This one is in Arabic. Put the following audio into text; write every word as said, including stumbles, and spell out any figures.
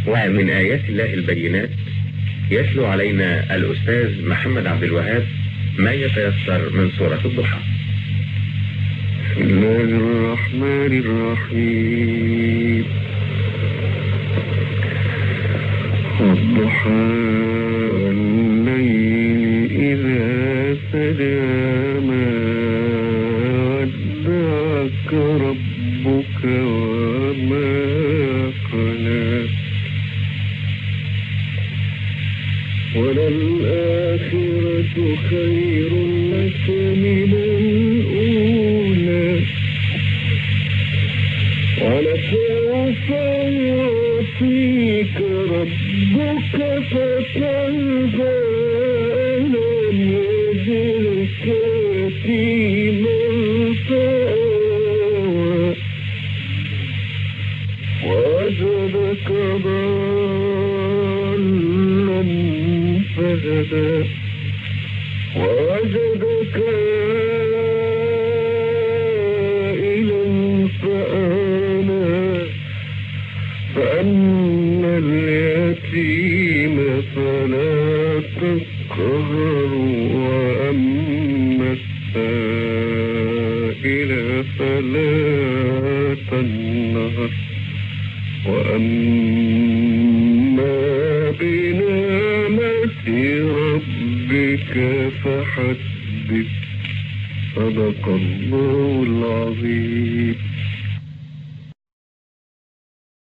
ومن آيات الله البينات يتلو علينا الأستاذ محمد عبد الوهاب ما يتيسر من سورة الضحى. بسم الله الرحمن الرحيم. والضحى والليل إذا سجى ما ودعك ربك وما قلى وللآخرة خير لك من الأولى ولسوف يعطيك ربك فترضى ألم يجدك يتيما فآوى ووجدك ضالا فهدى ووجدك عائلا فأغنى فأما اليتيم فلا تقهر وأما السائل فلا تنهر وأما بنعمة ربك فحدث. صدق الله العظيم.